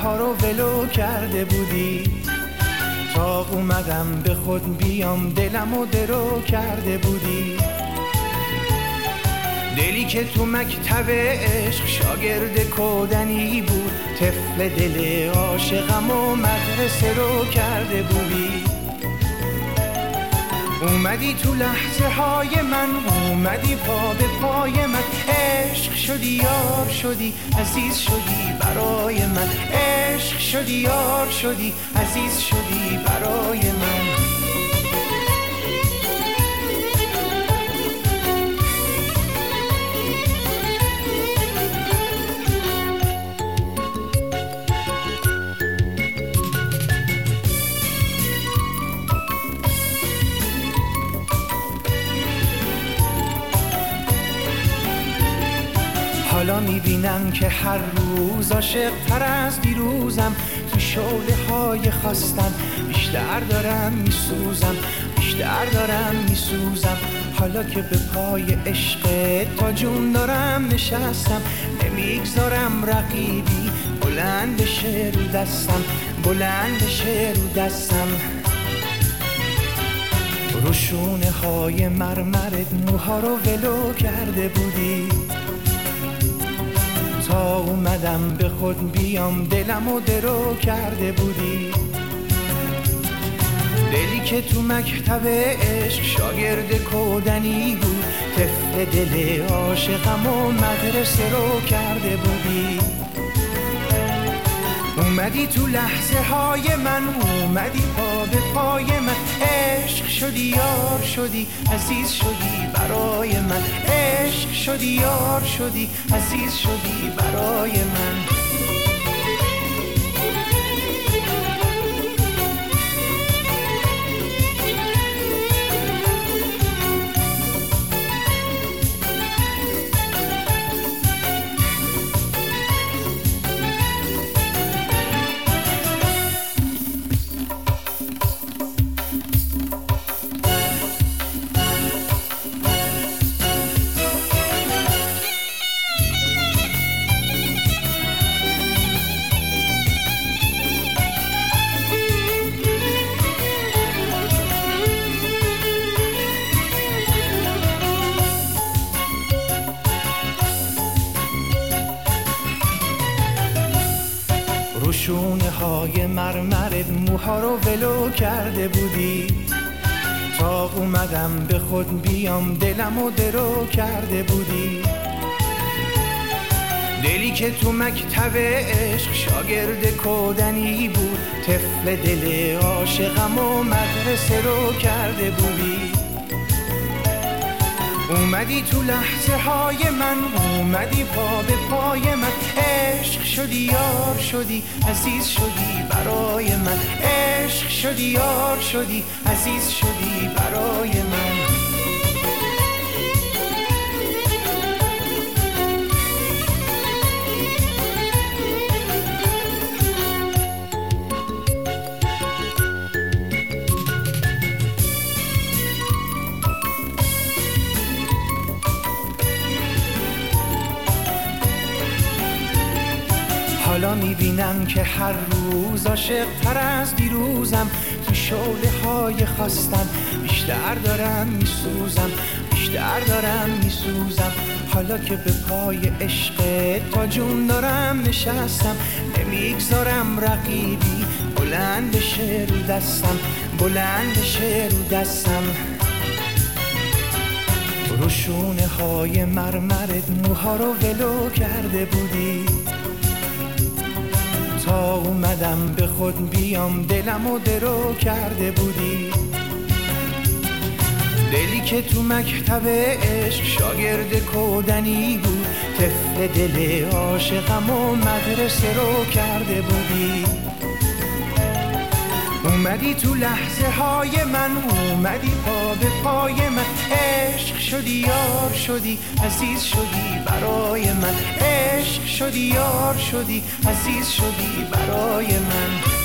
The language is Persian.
موها رو ولو کرده بودی. تا اومدم به خود بیام دلم و درو کرده بودی. دلی که تو مکتب عشق شاگرد کودنی بود، طفل دل عاشقم و مدرسه رو کرده بودی. اومدی تو لحظه های من، اومدی پا به پای من، عشق شدی یار شدی عزیز شدی برای من، عشق شدی یار شدی عزیز شدی برای من. حالا میبینم که هر روز عاشق تر از دیروزم، تو شعله های خواستن بیشتر دارم میسوزم، بیشتر دارم میسوزم. حالا که به پای عشق تا جون دارم نشستم، نمیگذارم رقیبی بلند شه رو دستم، بلند شه رو دستم. رو شونه های مرمرت موها رو ولو کرده بودی. تا اومدم به خود بیام دلم و درو کرده بودی. دلی که تو مکتب عشق شاگرد کودنی بود، طفل دل عاشقم و مدرسه رو کرده بودی. اومدی تو لحظه های من، اومدی پا به پای من، عشق شدی یار شدی عزیز شدی برای من، عشق شدی یار شدی عزیز شدی برای من. شونه های مرمرت موها رو ولو کرده بودی. تا اومدم به خود بیام دلم و درو کرده بودی. دلی که تو مکتب عشق شاگرد کودنی بود، طفل دل عاشقم و مدرسه رو کرده بودی. اومدی تو لحظه های من، اومدی پا به پای من، عشق شدی یار شدی عزیز شدی برای من، عشق شدی یار شدی عزیز شدی برای من. حالا میبینم که هر روز عاشق تر از دیروزم، تو شعله های خواستن بیشتر دارم میسوزم، بیشتر دارم میسوزم. حالا که به پای عشق تا جون دارم نشستم، نمیگذارم رقیبی بلند شه رو دستم، بلند شه رو دستم. رو شونه های مرمرت موها رو ولو کرده بودی. تا اومدم به خود بیام دلم و درو کرده بودی. دلی که تو مکتب عشق شاگرد کودنی بود، طفل دل عاشقم و مدرسه رو کرده بودی. اومدی تو لحظه های من، اومدی پا به پای من، عشق شدی یار شدی عزیز شدی برای من، عشق شدی یار شدی عزیز شدی برای من.